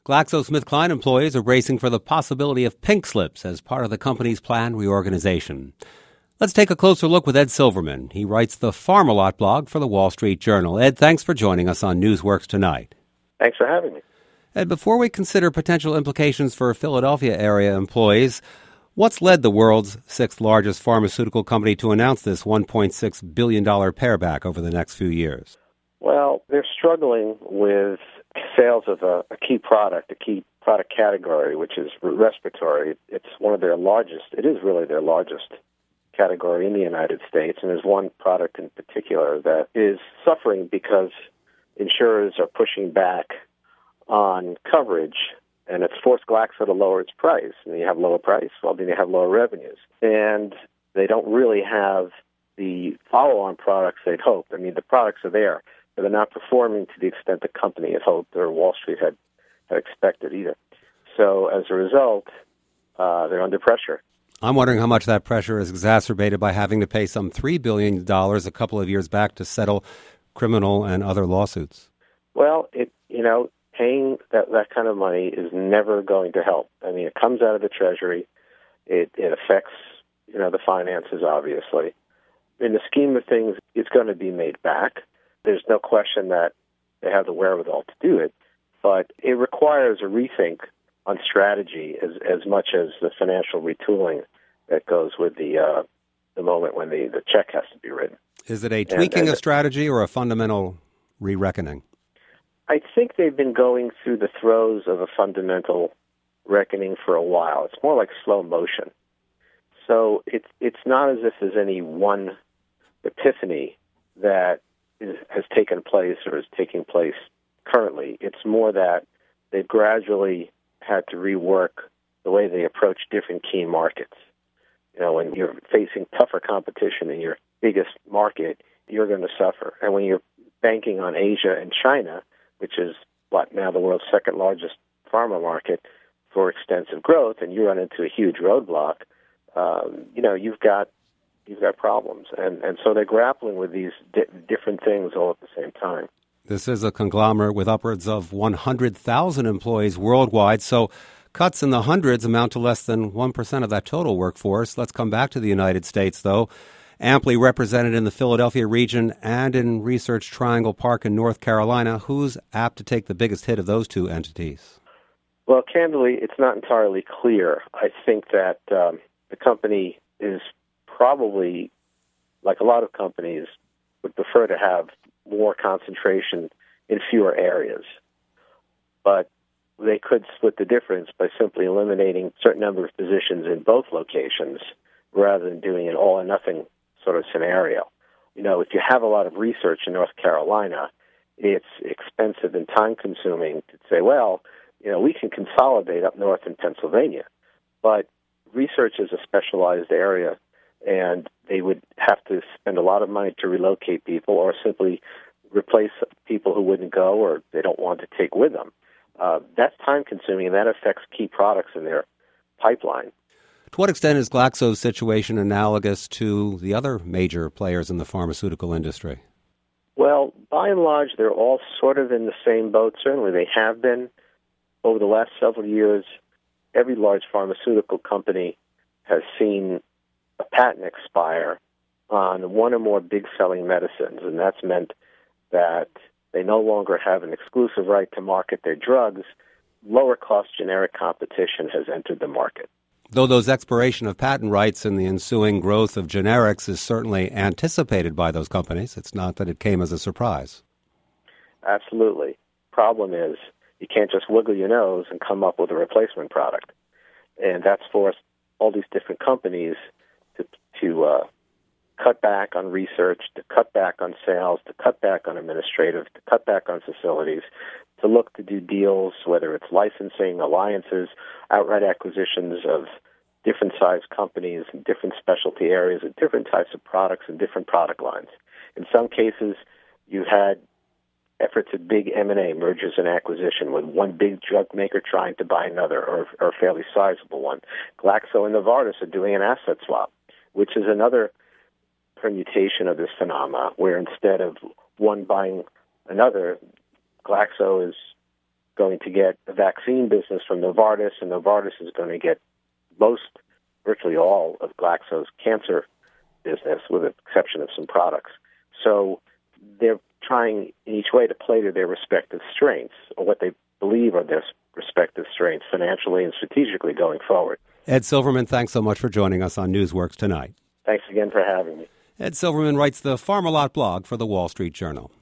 GlaxoSmithKline employees are bracing for the possibility of pink slips as part of the company's planned reorganization. Let's take a closer look with Ed Silverman. He writes the Pharmalot blog for the Wall Street Journal. Ed, thanks for joining us on Newsworks tonight. Thanks for having me. Ed, before we consider potential implications for Philadelphia area employees, what's led the world's sixth largest pharmaceutical company to announce this $1.6 billion pareback over the next few years? Well, they're struggling with sales of a key product category, which is respiratory. It's one of their largest. It is really their largest category in the United States, and there's one product in particular that is suffering because insurers are pushing back on coverage, and it's forced Glaxo to lower its price. And you have lower price, well, then you have lower revenues. And they don't really have the follow-on products they'd hoped. I mean, the products are there, but they're not performing to the extent the company had hoped or Wall Street had expected either. So as a result, they're under pressure. I'm wondering how much that pressure is exacerbated by having to pay some $3 billion a couple of years back to settle criminal and other lawsuits. Well, paying that kind of money is never going to help. I mean, it comes out of the Treasury. It affects, the finances, obviously. In the scheme of things, it's going to be made back. There's no question that they have the wherewithal to do it, but it requires a rethink on strategy as much as the financial retooling that goes with the moment when the check has to be written. Is it a tweaking of strategy or a fundamental re-reckoning? I think they've been going through the throes of a fundamental reckoning for a while. It's more like slow motion. So it's not as if there's any one epiphany that has taken place or is taking place currently. It's more that they've gradually had to rework the way they approach different key markets. When you're facing tougher competition in your biggest market, you're going to suffer. And when you're banking on Asia and China, which is now the world's second largest pharma market for extensive growth, and you run into a huge roadblock, you've got problems. And so they're grappling with these different things all at the same time. This is a conglomerate with upwards of 100,000 employees worldwide, so cuts in the hundreds amount to less than 1% of that total workforce. Let's come back to the United States, though. Amply represented in the Philadelphia region and in Research Triangle Park in North Carolina. Who's apt to take the biggest hit of those two entities? Well, candidly, it's not entirely clear. I think that the company is probably, like a lot of companies, would prefer to have more concentration in fewer areas. But they could split the difference by simply eliminating a certain number of positions in both locations rather than doing an all-or-nothing sort of scenario. If you have a lot of research in North Carolina, it's expensive and time-consuming to say, we can consolidate up north in Pennsylvania. But research is a specialized area, and they would have to spend a lot of money to relocate people or simply replace people who wouldn't go or they don't want to take with them. That's time-consuming, and that affects key products in their pipeline. To what extent is Glaxo's situation analogous to the other major players in the pharmaceutical industry? Well, by and large, they're all sort of in the same boat. Certainly they have been. Over the last several years, every large pharmaceutical company has seen a patent expire on one or more big-selling medicines, and that's meant that they no longer have an exclusive right to market their drugs. Lower-cost generic competition has entered the market. Though those expiration of patent rights and the ensuing growth of generics is certainly anticipated by those companies, it's not that it came as a surprise. Absolutely. Problem is, you can't just wiggle your nose and come up with a replacement product. And that's forced all these different companies to cut back on research, to cut back on sales, to cut back on administrative, to cut back on facilities, to look to do deals, whether it's licensing, alliances, outright acquisitions of different size companies in different specialty areas and different types of products and different product lines. In some cases, you had efforts at big M&A, mergers and acquisition, with one big drug maker trying to buy another or a fairly sizable one. Glaxo and Novartis are doing an asset swap, which is another permutation of this phenomena, where instead of one buying another, Glaxo is going to get the vaccine business from Novartis, and Novartis is going to get virtually all of Glaxo's cancer business, with the exception of some products. So they're trying in each way to play to their respective strengths, or what they believe are their respective strengths financially and strategically going forward. Ed Silverman, thanks so much for joining us on Newsworks tonight. Thanks again for having me. Ed Silverman writes the Farm-A-Lot blog for the Wall Street Journal.